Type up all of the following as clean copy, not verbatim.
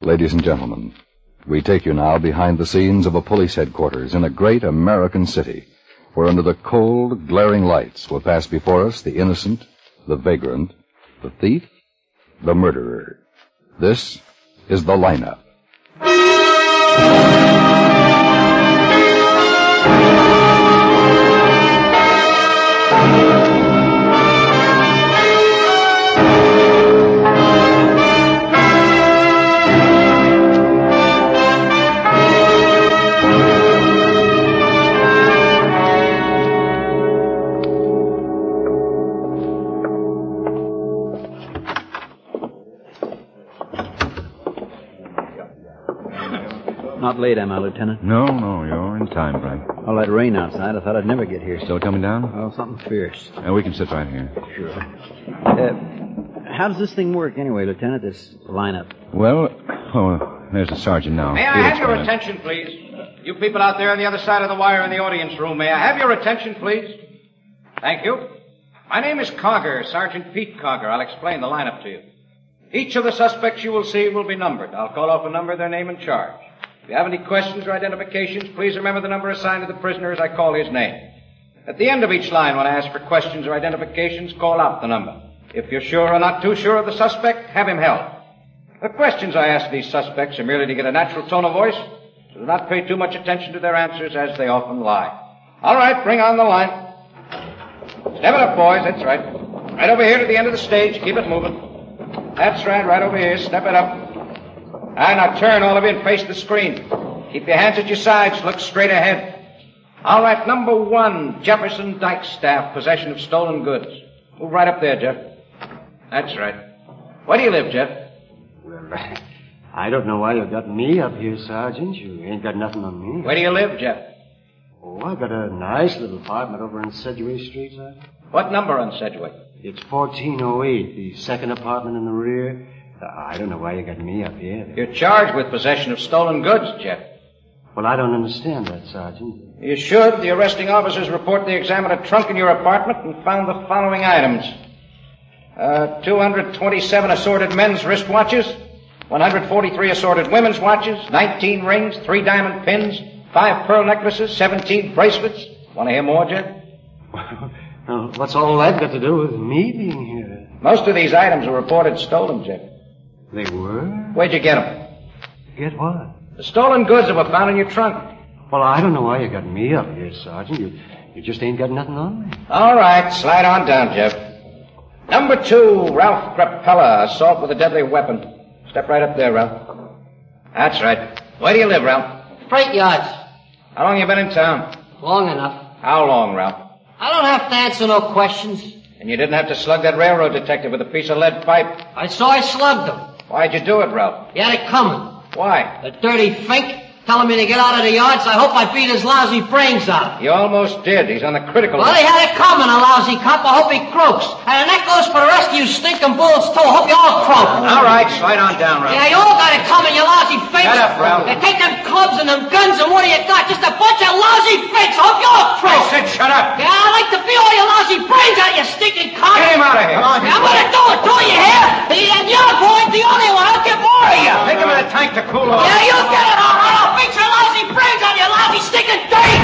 Ladies and gentlemen, we take you now behind the scenes of a police headquarters in a great American city, where under the cold, glaring lights will pass before us the innocent, the vagrant, the thief, the murderer. This is The Lineup. Not late, am I, Lieutenant? No, you're in time, Frank. All that rain outside, I thought I'd never get here. Still coming down? Well, something fierce. We can sit right here. Sure. How does this thing work anyway, Lieutenant, this lineup? Well, there's the sergeant now. May I have your attention, please? You people out there on the other side of the wire in the audience room, may I have your attention, please? Thank you. My name is Cogger, Sergeant Pete Cogger. I'll explain the lineup to you. Each of the suspects you will see will be numbered. I'll call off a number, their name, and charge. If you have any questions or identifications, please remember the number assigned to the prisoner as I call his name. At the end of each line, when I ask for questions or identifications, call out the number. If you're sure or not too sure of the suspect, have him held. The questions I ask these suspects are merely to get a natural tone of voice, so do not pay too much attention to their answers, as they often lie. All right, bring on the line. Step it up, boys, that's right. Right over here to the end of the stage, keep it moving. That's right over here, step it up. Now turn, all of you, and face the screen. Keep your hands at your sides. Look straight ahead. All right, number 1, Jefferson Dykestaff, possession of stolen goods. Move right up there, Jeff. That's right. Where do you live, Jeff? Well, I don't know why you got me up here, Sergeant. You ain't got nothing on me. Where do you live, Jeff? Oh, I got a nice little apartment over on Sedgway Street, Sergeant. What number on Sedgway? It's 1408, the second apartment in the rear. I don't know why you got me up here. You're charged with possession of stolen goods, Jeff. Well, I don't understand that, Sergeant. You should. The arresting officers report they examined a trunk in your apartment and found the following items. 227 assorted men's wristwatches, 143 assorted women's watches, 19 rings, 3 diamond pins, 5 pearl necklaces, 17 bracelets. Want to hear more, Jeff? Well, what's all that got to do with me being here? Most of these items were reported stolen, Jeff. They were? Where'd you get them? Get what? The stolen goods that were found in your trunk. Well, I don't know why you got me up here, Sergeant. You just ain't got nothing on me. All right, slide on down, Jeff. Number 2, Ralph Crapella, assault with a deadly weapon. Step right up there, Ralph. That's right. Where do you live, Ralph? Freight yards. How long you been in town? Long enough. How long, Ralph? I don't have to answer no questions. And you didn't have to slug that railroad detective with a piece of lead pipe? I slugged him. Why'd you do it, Ralph? He had it coming. Why? The dirty fink telling me to get out of the yards. I hope I beat his lousy brains out. You almost did. He's on the critical Well, list. he had it coming, a lousy cop. I hope he croaks. And that goes for the rest of you stinking bullets, too. I hope you all croak. All right, slide on down, Ralph. Yeah, you all got it coming, you lousy fakes. Shut up, Ralph. You take them clubs and them guns, and what do you got? Just a bunch of lousy fakes. I hope you all croak. I said shut up. Yeah, I'd like to beat all your lousy brains out, you stinking cop. Get him out of here. Yeah, I'm gonna do it, you hear? And you're boys the only one. I'll get more of you. Take him in the tank to cool off. Yeah, you get it all right. I'll beat your lousy brains out, you lousy stinking dirt.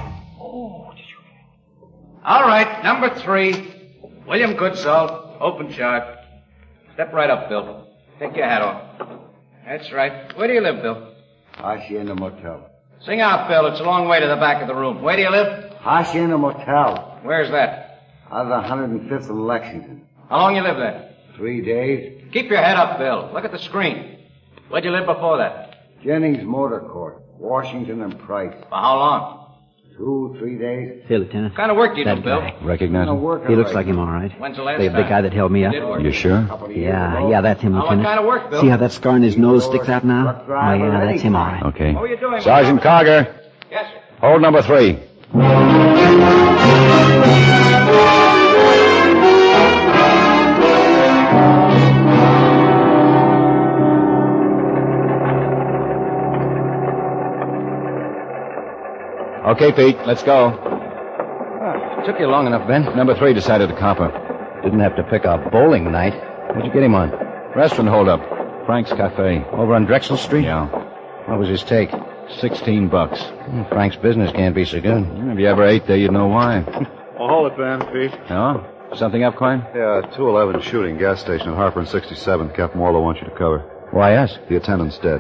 All right, number 3, William Goodsall, open charge. Step right up, Bill. Take your hat off. That's right. Where do you live, Bill? Hacienda Motel. Sing out, Bill. It's a long way to the back of the room. Where do you live? Hacienda Motel. Where's that? Out of the 105th and Lexington. How long you live there? 3 days. Keep your head up, Bill. Look at the screen. Where'd you live before that? Jennings Motor Court, Washington and Price. For how long? 2-3 days. Hey, Lieutenant. What kind of work do you do, That Bill? guy. Recognize him? Work He looks like him, all right. When's the last The time? guy that held me up. Did work. You sure? Yeah, that's him, What Lieutenant. kind of work, Bill? See how that scar on his nose sticks out now? Oh, yeah, that's him, all right. Okay. What were you doing? Sergeant Cogger, Yes, sir. hold number 3. Okay, Pete, let's go. Took you long enough, Ben. Number 3 decided to copper. Didn't have to pick a bowling night. Where'd you get him on? Restaurant holdup. Frank's Cafe. Over on Drexel Street? Yeah. What was his take? $16. Frank's business can't be so good. If you ever ate there, you'd know why. Well, hold it, Ben, Pete. Oh? Something up, Klein? Yeah, 211 shooting, gas station at Harper and 67th. Captain Warlow wants you to cover. Why us? The attendant's dead.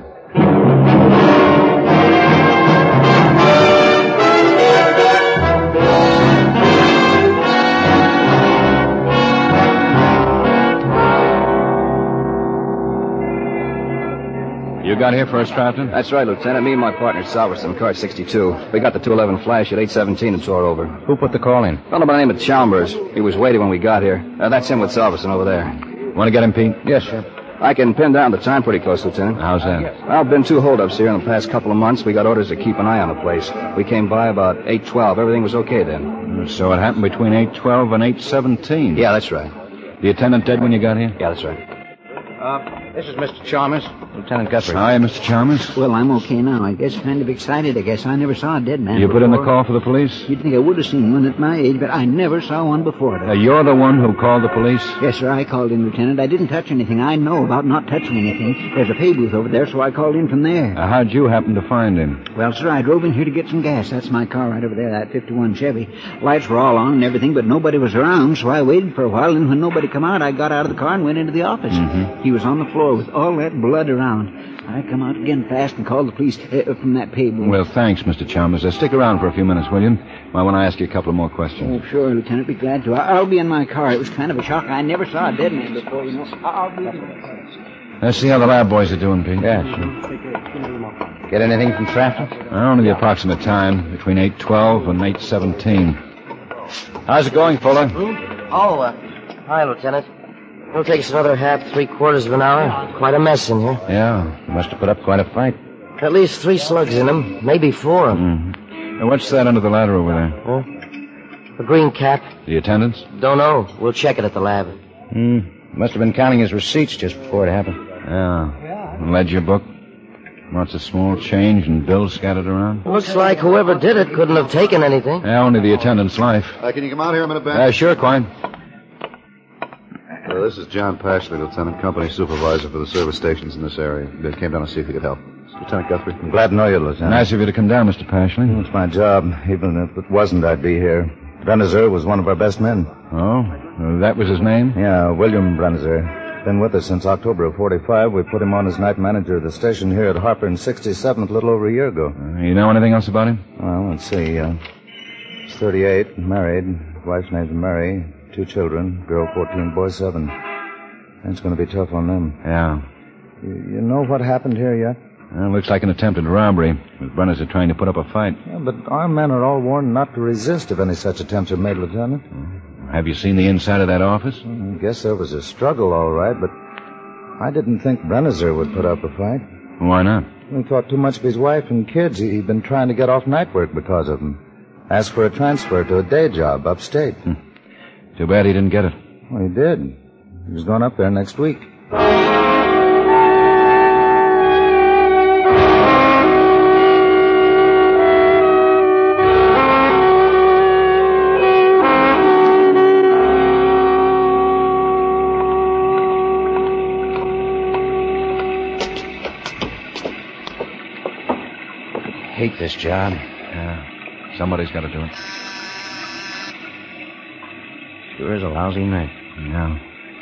You got here first, Crafton? That's right, Lieutenant. Me and my partner, Salverson, car 62. We got the 211 flash at 8:17 and tore over. Who put the call in? A fellow by the name of Chalmers. He was waiting when we got here. That's him with Salverson over there. Want to get him, Pete? Yes, sir. I can pin down the time pretty close, Lieutenant. How's that? Well, been 2 holdups here in the past couple of months. We got orders to keep an eye on the place. We came by about 8:12. Everything was okay then. So it happened between 8:12 and 8:17. Yeah, that's right. The attendant dead when you got here? Yeah, that's right. This is Mr. Chalmers, Lieutenant Guthrie. Hi, Mr. Chalmers. Well, I'm okay now. I guess kind of excited. I guess I never saw a dead man You before. put in the call for the police? You'd think I would have seen one at my age, but I never saw one before. You're the one who called the police? Yes, sir. I called in, Lieutenant. I didn't touch anything. I know about not touching anything. There's a pay booth over there, so I called in from there. How'd you happen to find him? Well, sir, I drove in here to get some gas. That's my car right over there, that 51 Chevy. Lights were all on and everything, but nobody was around, so I waited for a while, and when nobody come out, I got out of the car and went into the office. Mm-hmm. He was on the floor with all that blood around. I come out again fast and called the police from that pay booth. Well, thanks, Mr. Chalmers. Stick around for a few minutes, will you? I want to ask you a couple of more questions. Oh, sure, Lieutenant. Be glad to. I'll be in my car. It was kind of a shock. I never saw a dead man before, you know. I'll be in my car. Let's see how the lab boys are doing, Pete. Yeah, sure. Get anything from traffic? Only the approximate time, between 8:12 and 8:17. How's it going, Fuller? Oh, hi, Lieutenant. It'll take us another half, 3/4 of an hour. Quite a mess in here. Yeah, must have put up quite a fight. At least 3 slugs in them, maybe 4. And what's that under the ladder over there? Huh? A green cap. The attendants? Don't know. We'll check it at the lab. Must have been counting his receipts just before it happened. Yeah. Ledger book. Lots of small change and bills scattered around. Looks like whoever did it couldn't have taken anything. Yeah, only the attendant's life. Can you come out here a minute, Ben? Sure, Klein. This is John Pashley, Lieutenant, company supervisor for the service stations in this area. They came down to see if you could help. Lieutenant Guthrie. I'm glad to know you, Lieutenant. Nice of you to come down, Mr. Pashley. It's my job. Even if it wasn't, I'd be here. Brennizer was one of our best men. Oh? That was his name? Yeah, William Brennizer. Been with us since October of 45. We put him on as night manager of the station here at Harper and 67th a little over a year ago. You know anything else about him? Well, let's see. He's 38, married. Wife's name's Mary. 2 children. Girl 14, boy 7. It's going to be tough on them. Yeah. You know what happened here yet? Looks like an attempted robbery, with Brennizer trying to put up a fight. Yeah, but our men are all warned not to resist if any such attempts are made, Lieutenant. Have you seen the inside of that office? I guess there was a struggle, all right, but I didn't think Brennizer would put up a fight. Why not? He thought too much of his wife and kids. He'd been trying to get off night work because of them. Asked for a transfer to a day job upstate. Too bad he didn't get it. Well, he did. He's going up there next week. Hate this job. Yeah. Somebody's got to do it. Sure is a lousy night. Yeah.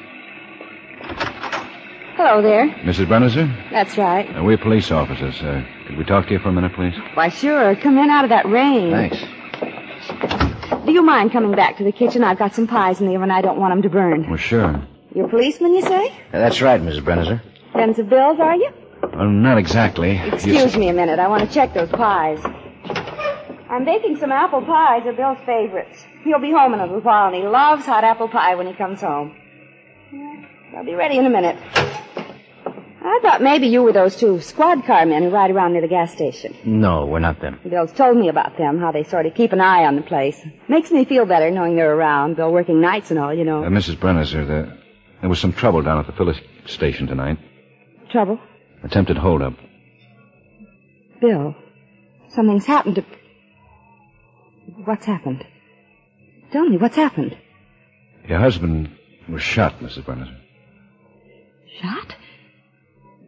Hello there. Mrs. Brennizer? That's right. We're police officers. Could we talk to you for a minute, please? Why, sure. Come in out of that rain. Thanks. Do you mind coming back to the kitchen? I've got some pies in the oven. I don't want them to burn. Well, sure. You're a policeman, you say? That's right, Mrs. Brennizer. Friends of Bill's, are you? Not exactly. Excuse me a minute. I want to check those pies. I'm baking some apple pies. They're Bill's favorites. He'll be home in a little while, and he loves hot apple pie when he comes home. I'll be ready in a minute. I thought maybe you were those 2 squad car men who ride around near the gas station. No, we're not them. Bill's told me about them, how they sort of keep an eye on the place. Makes me feel better knowing they're around. Bill working nights and all, you know. Mrs. Brennizer, there was some trouble down at the Phyllis station tonight. Trouble? Attempted holdup. Bill, something's happened to... What's happened? Tell me, what's happened? Your husband was shot, Mrs. Brennizer. Shot?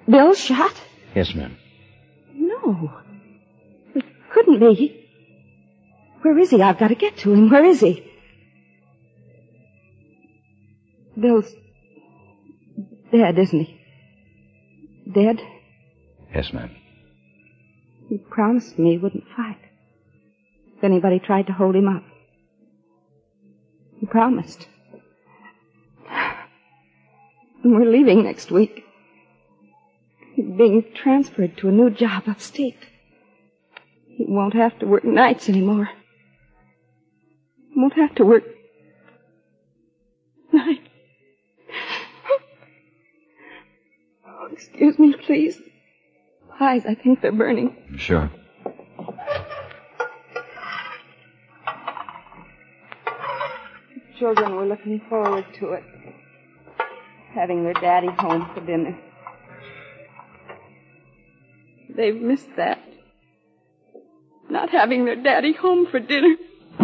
Bill shot? Yes, ma'am. No. It couldn't be. Where is he? I've got to get to him. Where is he? Bill's dead, isn't he? Dead? Yes, ma'am. He promised me he wouldn't fight if anybody tried to hold him up. He promised. And we're leaving next week. He's being transferred to a new job upstate. He won't have to work nights anymore. He won't have to work nights. Oh, excuse me, please. Pies, I think they're burning. Sure. The children were looking forward to it. Having their daddy home for dinner. They've missed that. Not having their daddy home for dinner.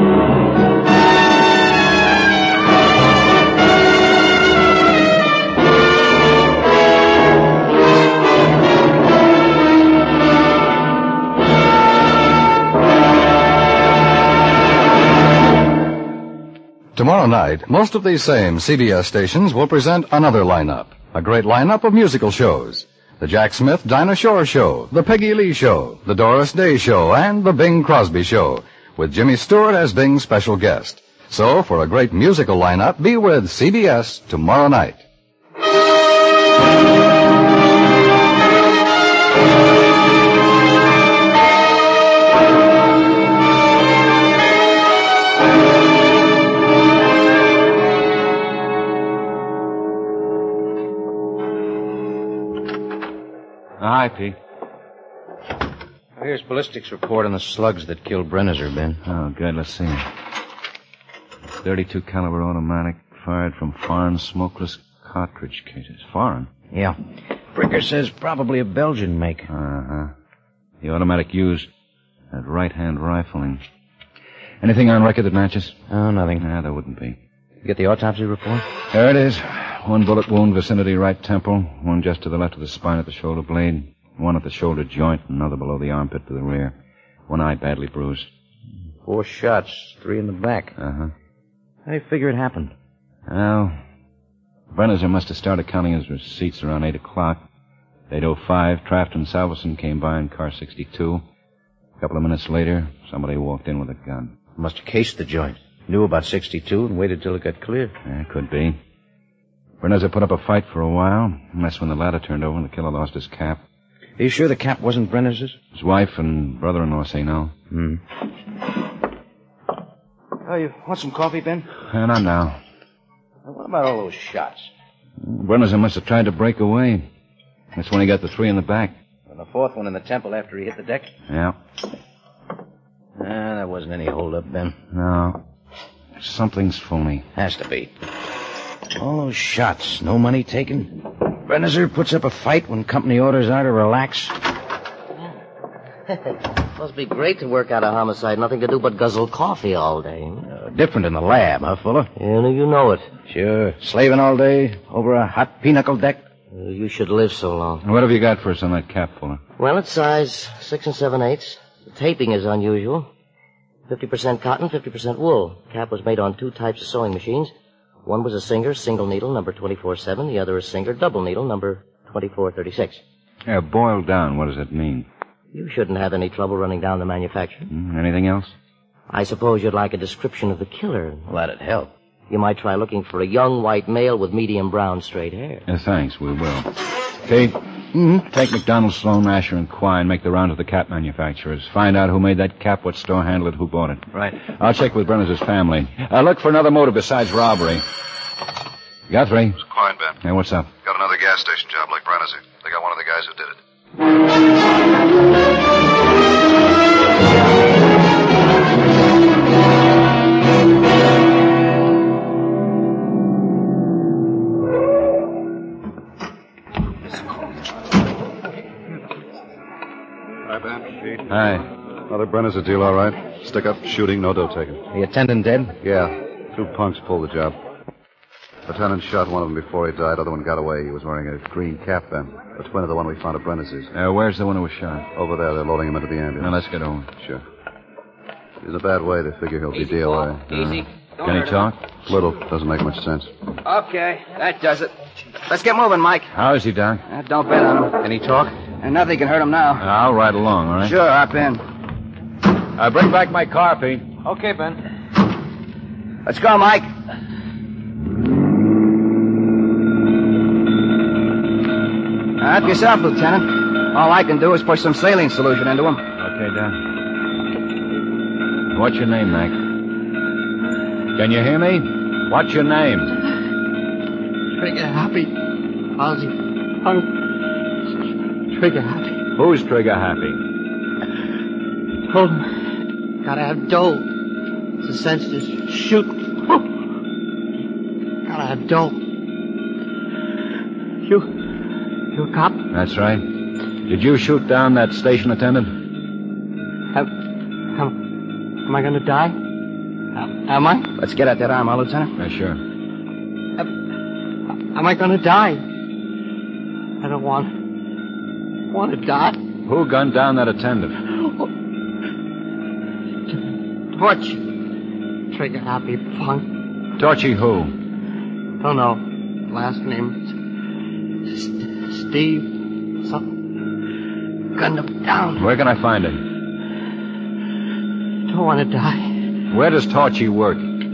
Tomorrow night, most of these same CBS stations will present another lineup. A great lineup of musical shows. The Jack Smith Dinah Shore Show, the Peggy Lee Show, the Doris Day Show, and the Bing Crosby Show, with Jimmy Stewart as Bing's special guest. So, for a great musical lineup, be with CBS tomorrow night. Hi, Pete. Here's ballistics report on the slugs that killed Brennizer, Ben. Oh, good. Let's see. 32 caliber automatic fired from foreign smokeless cartridge cases. Foreign? Yeah. Bricker says probably a Belgian make. Uh-huh. The automatic used at right-hand rifling. Anything on record that matches? Oh, nothing. Nah, there wouldn't be. You get the autopsy report? There it is. One bullet wound, vicinity right temple. One just to the left of the spine at the shoulder blade. One at the shoulder joint. Another below the armpit to the rear. One eye badly bruised. 4 shots, 3 in the back. Uh-huh. How do you figure it happened? Well, Brennizer must have started counting his receipts around 8 o'clock. 8:05, Traft and Salverson came by in car 62. A couple of minutes later, somebody walked in with a gun. Must have cased the joint. Knew about 62 and waited till it got clear. Yeah, could be. Brennizer put up a fight for a while, and that's when the ladder turned over and the killer lost his cap. Are you sure the cap wasn't Brennizer's? His wife and brother-in-law say no. Oh, you want some coffee, Ben? Not now. What about all those shots? Brennizer must have tried to break away. That's when he got the 3 in the back. And the 4th one in the temple after he hit the deck? Yeah. There wasn't any hold-up, Ben. No. Something's phony. Has to be. All those shots, no money taken. Brennizer puts up a fight when company orders are to relax. Must be great to work out a homicide. Nothing to do but guzzle coffee all day. Different in the lab, huh, Fuller? Yeah, you know it. Sure. Slaving all day over a hot pinochle deck. You should live so long. What have you got for us on that cap, Fuller? Well, it's size 6 7/8. The taping is unusual. 50% cotton, 50% wool. Cap was made on 2 types of sewing machines. One was a Singer single needle, number 24/7. The other a Singer double needle, number 24/36. Yeah, boiled down, what does that mean? You shouldn't have any trouble running down the manufacturer. Anything else? I suppose you'd like a description of the killer. Well, that'd help. You might try looking for a young white male with medium brown straight hair. Thanks, we will. Kate, take McDonald, Sloan, Asher, and Quine, make the round of the cap manufacturers. Find out who made that cap, what store handled it, who bought it. Right. I'll check with Brennizer's family. Look for another motive besides robbery. Guthrie. It's Quine, Ben. Hey, what's up? Got another gas station job like Brennizer. They got one of the guys who did it. Hi, Ben. Pete. Hi. Another Brennizer deal, all right. Stick up, shooting, no dough taken. The attendant dead? Yeah. 2 punks pulled the job. Lieutenant shot one of them before he died. The other one got away. He was wearing a green cap then. The twin of the one we found at Brenner's. Where's the one who was shot? Over there. They're loading him into the ambulance. Now, let's get over. Sure. He's in a bad way. They figure he'll be DOA. Easy. Can he talk? Little. Doesn't make much sense. Okay, that does it. Let's get moving, Mike. How is he, Doc? Don't bet on him. Can he talk? And nothing can hurt him now. I'll ride along, all right? Sure, hop in. Bring back my car, Pete. Okay, Ben. Let's go, Mike. Help yourself, Lieutenant. All I can do is push some saline solution into him. Okay, Doc. What's your name, Mac? Can you hear me? What's your name? Trigger Happy. Ozzy. Punk. Trigger Happy. Who's Trigger Happy? Told him. Gotta have dough. It's a sense to shoot. Gotta have dough. You a cop? That's right. Did you shoot down that station attendant? Am I gonna die? Am I? Let's get at that arm, Lieutenant. Yeah, sure. Am I gonna die? I don't want to die. Who gunned down that attendant? Torch. Trigger Happy, punk. Torchy who? Don't know. Last name. Steve. Something. Gunned him down. Where can I find him? Don't want to die. Where does Torchy work?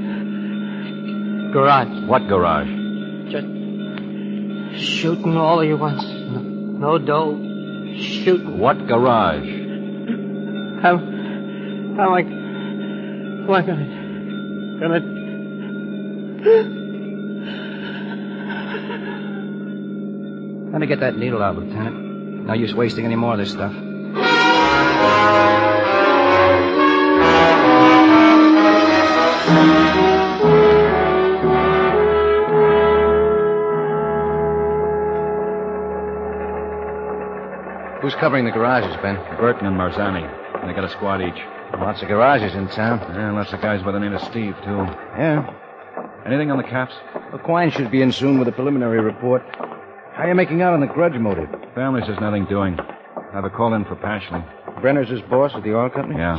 Garage. What garage? Just shooting all he wants. No dough. Shooting. What garage? How am I gonna Let me get that needle out, Lieutenant. No use wasting any more of this stuff. Who's covering the garages, Ben? Burton and Marzani. They got a squad each. Lots of garages in town. Yeah, lots of guys by the name of Steve, too. Yeah. Anything on the caps? Well, Quine should be in soon with a preliminary report. How are you making out on the grudge motive? Family says nothing doing. Have a call in for Pashley. Brenner's his boss at the oil company? Yeah.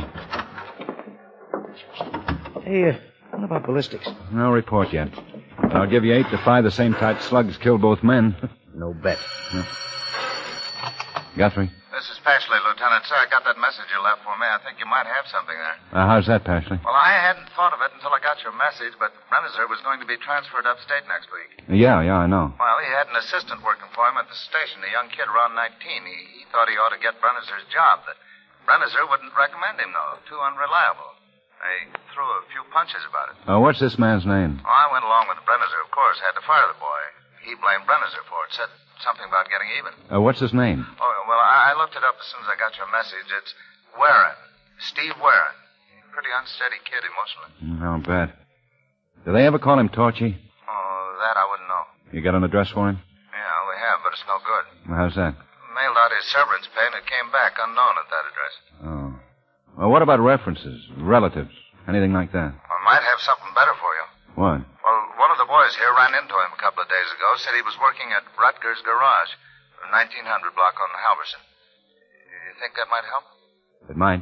Hey, what about ballistics? No report yet. But I'll give you 8 to 5 the same type slugs killed both men. No bet. Yeah. Guthrie? This is Pashley, Lieutenant. Sir, I got that message you left for me. I think you might have something there. How's that, Pashley? Well, I hadn't thought of it until I got your message, but Brennizer was going to be transferred upstate next week. Yeah, I know. Well, he had an assistant working for him at the station, a young kid around 19. He thought he ought to get Brennizer's job, but Brennizer wouldn't recommend him, though. Too unreliable. They threw a few punches about it. What's this man's name? Well, I went along with Brennizer, of course. Had to fire the boy. He blamed Brennizer for it. Said something about getting even. What's his name? Oh, well, I looked it up as soon as I got your message. It's Warren. Steve Warren. Pretty unsteady kid emotionally. I'll bet. Do they ever call him Torchy? Oh, that I wouldn't know. You got an address for him? Yeah, we have, but it's no good. How's that? Mailed out his severance pay and it came back unknown at that address. Oh. Well, what about references, relatives, anything like that? I might have something better for you. What? Well, one of the boys here ran into him a couple of days ago, said he was working at Rutgers Garage, 1900 block on Halverson. You think that might help? It might.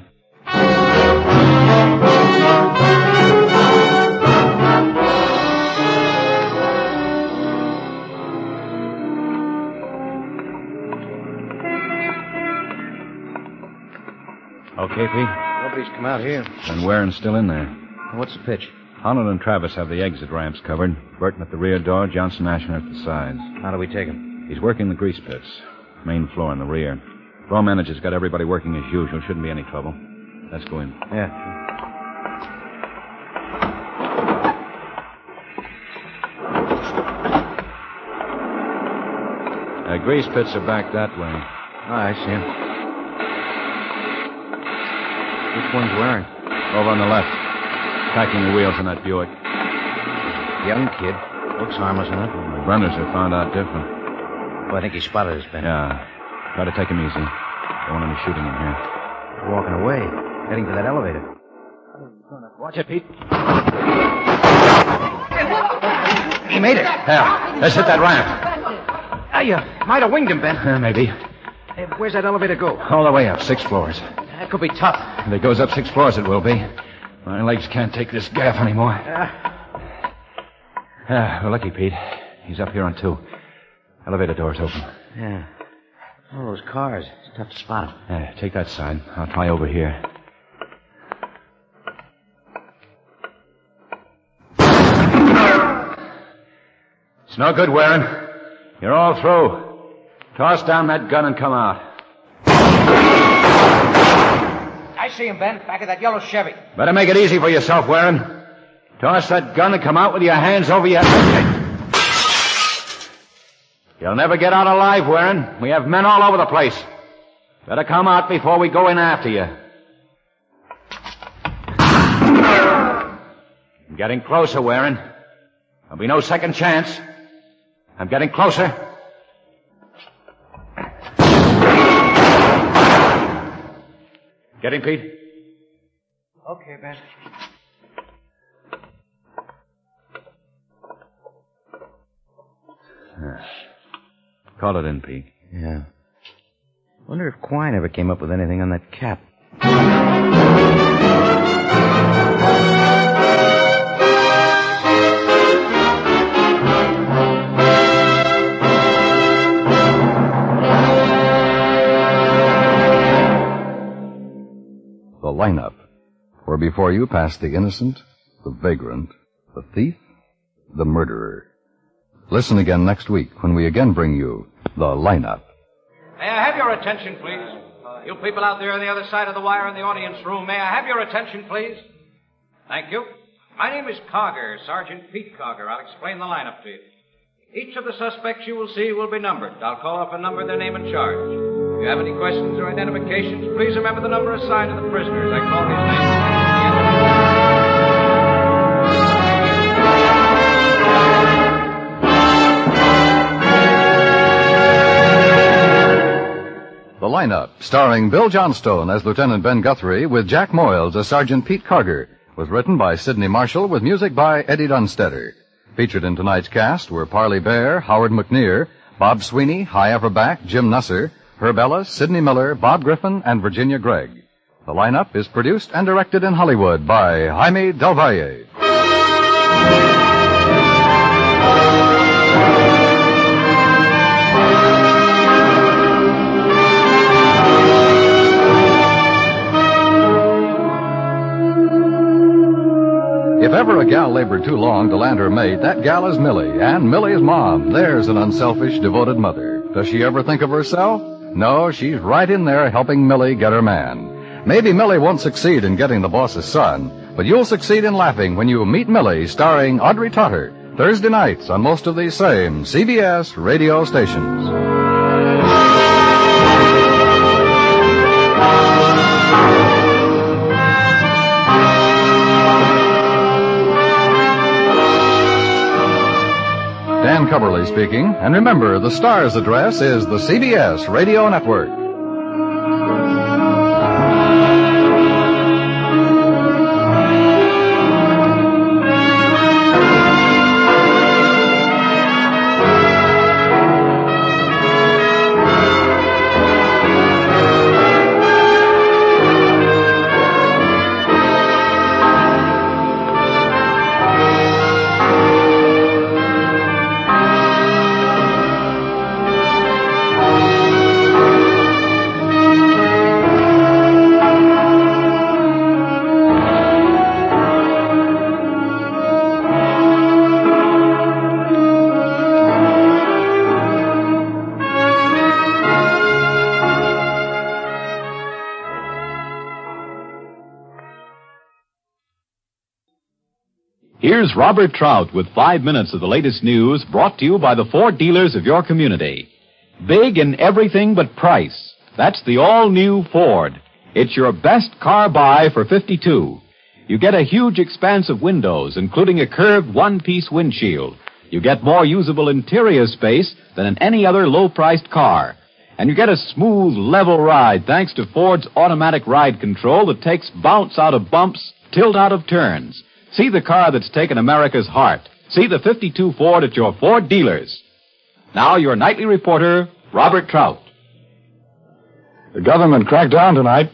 Okay, Pete? Nobody's come out here. And Warren's still in there. What's the pitch? Holland and Travis have the exit ramps covered. Burton at the rear door, Johnson Ashner at the sides. How do we take him? He's working the grease pits. Main floor in the rear. Floor manager's got everybody working as usual. Shouldn't be any trouble. Let's go in. Yeah. Grease pits are back that way. Oh, I see him. Which one's Warren? Over on the left. Packing the wheels in that Buick. Young kid. Looks harmless enough. Runners have found out different. Oh, I think he spotted us, Ben. Yeah. Try to take him easy. Don't want any shooting in here. He's walking away. Heading to that elevator. Watch it, Pete. He made it. Yeah, let's hit that ramp. You might have winged him, Ben. Maybe. Hey, where's that elevator go? All the way up, 6 floors. That could be tough. If it goes up 6 floors, it will be. My legs can't take this gaff anymore. We're lucky, Pete. He's up here on 2. Elevator door's open. Yeah. All those cars. It's tough to spot them. Take that side. I'll try over here. It's no good, Warren. You're all through. Toss down that gun and come out. I see him, Ben. Back of that yellow Chevy. Better make it easy for yourself, Warren. Toss that gun and come out with your hands over your head. You'll never get out alive, Warren. We have men all over the place. Better come out before we go in after you. I'm getting closer, Warren. There'll be no second chance. I'm getting closer. Get him, Pete? Okay, Ben. Call it in, Pete. Yeah. Wonder if Quine ever came up with anything on that cap. The lineup, where before you pass the innocent, the vagrant, the thief, the murderer. Listen again next week when we again bring you the lineup. May I have your attention, please? You people out there on the other side of the wire in the audience room, may I have your attention, please? Thank you. My name is Cogger, Sergeant Pete Cogger. I'll explain the lineup to you. Each of the suspects you will see will be numbered. I'll call off a number, their name, and charge. If you have any questions or identifications, please remember the number assigned to the prisoners. I call these names. The lineup, starring Bill Johnstone as Lieutenant Ben Guthrie with Jack Moyles as Sergeant Pete Cogger, was written by Sidney Marshall with music by Eddie Dunstetter. Featured in tonight's cast were Parley Bear, Howard McNear, Bob Sweeney, High Upperback, Jim Nusser, Herb Ellis, Sidney Miller, Bob Griffin, and Virginia Gregg. The lineup is produced and directed in Hollywood by Jaime Del Valle. If ever a gal labored too long to land her mate, that gal is Millie, and Millie's mom. There's an unselfish, devoted mother. Does she ever think of herself? No, she's right in there helping Millie get her man. Maybe Millie won't succeed in getting the boss's son, but you'll succeed in laughing when you meet Millie, starring Audrey Totter, Thursday nights on most of these same CBS radio stations. Dan Coverly speaking, and remember, the Star's address is the CBS Radio Network. Here's Robert Trout with 5 minutes of the latest news brought to you by the Ford dealers of your community. Big in everything but price. That's the all-new Ford. It's your best car buy for $52. You get a huge expanse of windows, including a curved one-piece windshield. You get more usable interior space than in any other low-priced car. And you get a smooth, level ride thanks to Ford's automatic ride control that takes bounce out of bumps, tilt out of turns. See the car that's taken America's heart. See the 52 Ford at your Ford dealers. Now, your nightly reporter, Robert Trout. The government cracked down tonight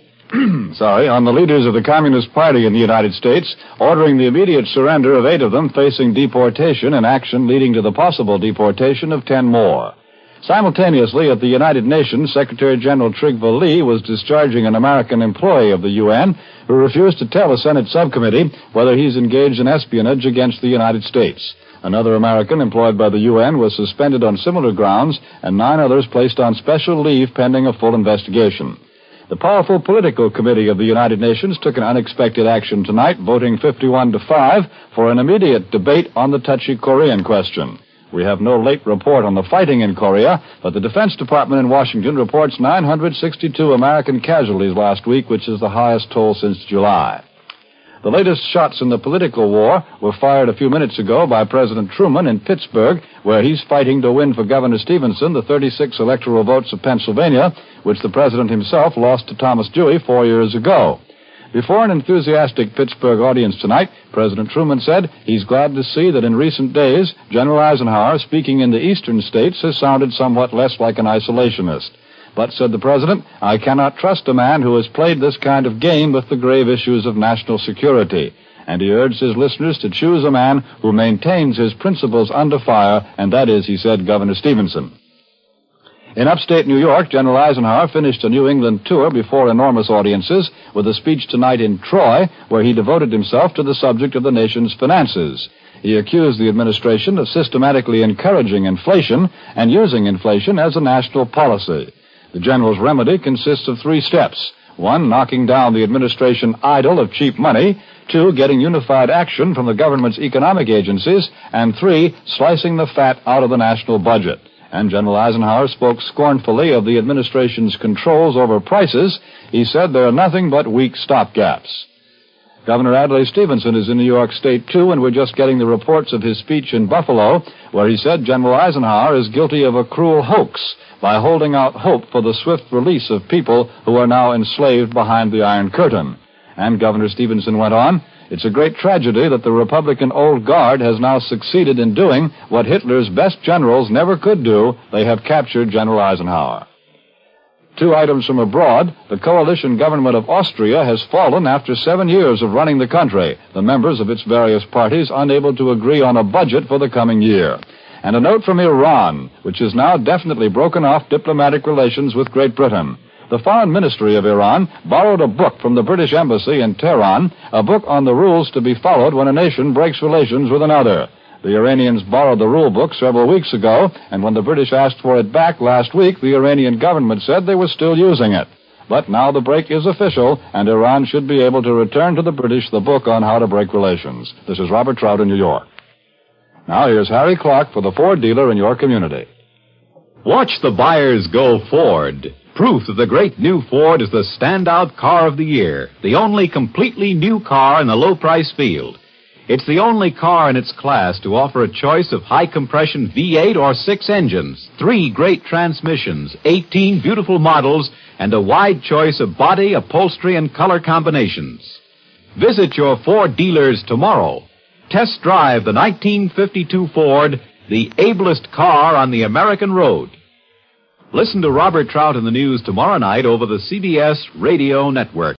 on the leaders of the Communist Party in the United States, ordering the immediate surrender of 8 of them facing deportation, an action leading to the possible deportation of 10 more. Simultaneously, at the United Nations, Secretary General Trygve Lie was discharging an American employee of the UN who refused to tell a Senate subcommittee whether he's engaged in espionage against the United States. Another American employed by the UN was suspended on similar grounds, and 9 others placed on special leave pending a full investigation. The powerful political committee of the United Nations took an unexpected action tonight, voting 51-5 for an immediate debate on the touchy Korean question. We have no late report on the fighting in Korea, but the Defense Department in Washington reports 962 American casualties last week, which is the highest toll since July. The latest shots in the political war were fired a few minutes ago by President Truman in Pittsburgh, where he's fighting to win for Governor Stevenson the 36 electoral votes of Pennsylvania, which the president himself lost to Thomas Dewey 4 years ago. Before an enthusiastic Pittsburgh audience tonight, President Truman said he's glad to see that in recent days, General Eisenhower, speaking in the eastern states, has sounded somewhat less like an isolationist. But, said the president, I cannot trust a man who has played this kind of game with the grave issues of national security. And he urged his listeners to choose a man who maintains his principles under fire, and that is, he said, Governor Stevenson. In upstate New York, General Eisenhower finished a New England tour before enormous audiences with a speech tonight in Troy, where he devoted himself to the subject of the nation's finances. He accused the administration of systematically encouraging inflation and using inflation as a national policy. The general's remedy consists of 3 steps. 1, knocking down the administration idol of cheap money. 2, getting unified action from the government's economic agencies. And 3, slicing the fat out of the national budget. And General Eisenhower spoke scornfully of the administration's controls over prices. He said there are nothing but weak stopgaps. Governor Adlai Stevenson is in New York State, too, and we're just getting the reports of his speech in Buffalo, where he said General Eisenhower is guilty of a cruel hoax by holding out hope for the swift release of people who are now enslaved behind the Iron Curtain. And Governor Stevenson went on, it's a great tragedy that the Republican Old Guard has now succeeded in doing what Hitler's best generals never could do. They have captured General Eisenhower. 2 items from abroad. The coalition government of Austria has fallen after 7 years of running the country, the members of its various parties unable to agree on a budget for the coming year. And a note from Iran, which has now definitely broken off diplomatic relations with Great Britain. The Foreign Ministry of Iran borrowed a book from the British Embassy in Tehran, a book on the rules to be followed when a nation breaks relations with another. The Iranians borrowed the rule book several weeks ago, and when the British asked for it back last week, the Iranian government said they were still using it. But now the break is official, and Iran should be able to return to the British the book on how to break relations. This is Robert Trout in New York. Now here's Harry Clark for the Ford dealer in your community. Watch the buyers go Ford. Proof that the great new Ford is the standout car of the year, the only completely new car in the low-price field. It's the only car in its class to offer a choice of high-compression V8 or 6 engines, 3 great transmissions, 18 beautiful models, and a wide choice of body, upholstery, and color combinations. Visit your Ford dealers tomorrow. Test drive the 1952 Ford, the ablest car on the American road. Listen to Robert Trout in the news tomorrow night over the CBS Radio Network.